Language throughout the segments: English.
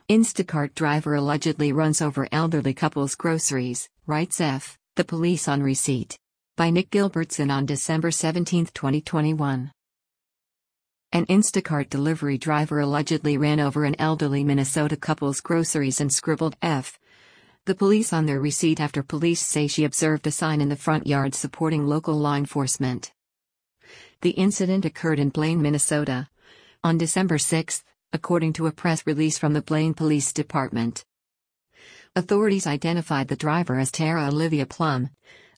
Instacart driver allegedly runs over elderly couple's groceries, writes F. The Police on Receipt. By Nick Gilbertson on December 17, 2021. An Instacart delivery driver allegedly ran over an elderly Minnesota couple's groceries and scribbled F. The police on their receipt after police say she observed a sign in the front yard supporting local law enforcement. The incident occurred in Blaine, Minnesota, on December 6, according to a press release from the Blaine Police Department. Authorities identified the driver as Tara Olivia Plum,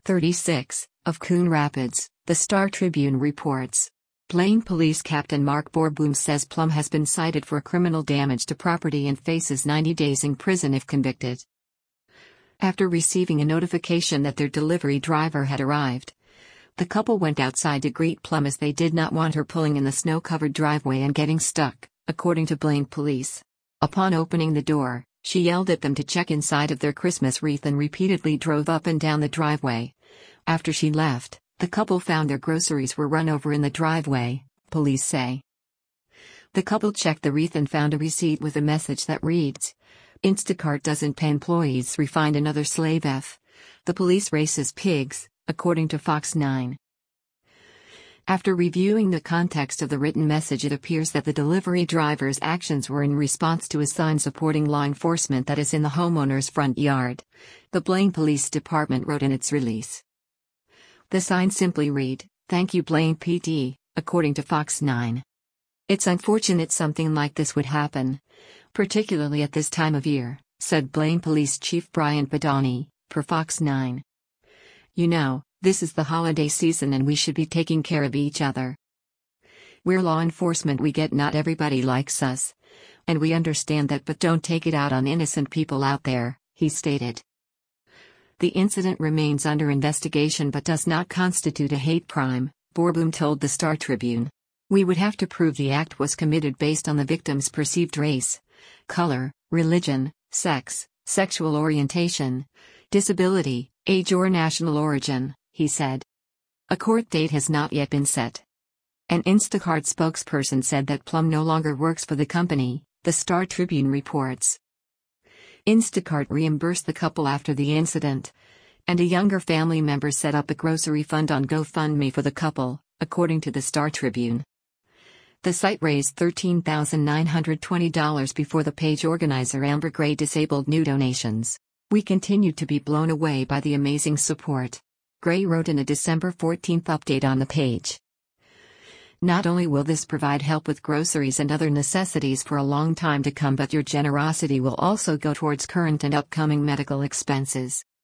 36, of Coon Rapids, the Star Tribune reports. Blaine Police Captain Mark Borboom says Plum has been cited for criminal damage to property and faces 90 days in prison if convicted. After receiving a notification that their delivery driver had arrived, the couple went outside to greet Plum as they did not want her pulling in the snow-covered driveway and getting stuck, according to Blaine Police. Upon opening the door, she yelled at them to check inside of their Christmas wreath and repeatedly drove up and down the driveway. After she left, the couple found their groceries were run over in the driveway, police say. The couple checked the wreath and found a receipt with a message that reads, "Instacart doesn't pay employees, find another slave F. The police races pigs," according to Fox 9. After reviewing the context of the written message, it appears that the delivery driver's actions were in response to a sign supporting law enforcement that is in the homeowner's front yard, the Blaine Police Department wrote in its release. The sign simply read, "Thank you Blaine PD," according to Fox 9. "It's unfortunate something like this would happen, particularly at this time of year," said Blaine Police Chief Brian Padani, per Fox 9. "You know, this is the holiday season and we should be taking care of each other. We're law enforcement, we get not everybody likes us. And we understand that, but don't take it out on innocent people out there," he stated. The incident remains under investigation but does not constitute a hate crime, Borboom told the Star Tribune. "We would have to prove the act was committed based on the victim's perceived race, color, religion, sex, sexual orientation, disability, age or national origin," he said. A court date has not yet been set. An Instacart spokesperson said that Plum no longer works for the company, the Star Tribune reports. Instacart reimbursed the couple after the incident, and a younger family member set up a grocery fund on GoFundMe for the couple, according to the Star Tribune. The site raised $13,920 before the page organizer Amber Gray disabled new donations. "We continue to be blown away by the amazing support," Gray wrote in a December 14 update on the page. "Not only will this provide help with groceries and other necessities for a long time to come, but your generosity will also go towards current and upcoming medical expenses.